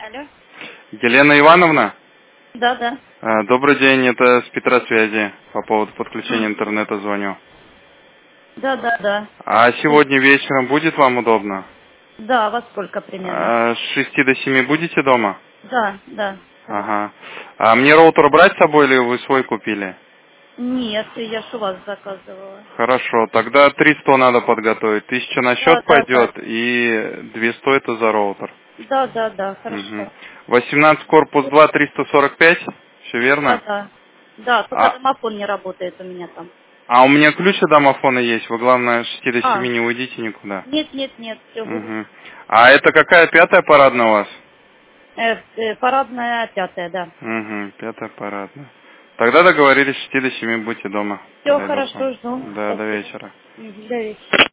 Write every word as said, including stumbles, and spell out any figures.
Алло. Елена Ивановна? Да, да. А, Добрый день, это с Петросвязи. По поводу подключения интернета звоню. Да, да, да. А Э, сегодня вечером будет вам удобно? Да, во сколько примерно? А, С шести до семи будете дома? Да, да. Хорошо. Ага. А мне роутер брать с собой или вы свой купили? Нет, я ж у вас заказывала. Хорошо, тогда триста надо подготовить. Тысяча на Да, счет да, да. пойдет и двести это за роутер. Да, да, да, Угу. хорошо. восемнадцать корпус два, триста сорок пять, все Да, верно? да. Да, только А, домофон не работает у меня там. а у меня ключ от домофона есть, вы главное с шести до А, семи не уйдите никуда. нет, нет, нет, все буду. Угу. А это какая пятая парадная у вас? Э, э, парадная пятая, да. Угу, пятая парадная. Тогда договорились, с шести до семи будьте дома. Все Подойду к вам. хорошо, жду. Да, до Спасибо. вечера. Мгм, до вечера.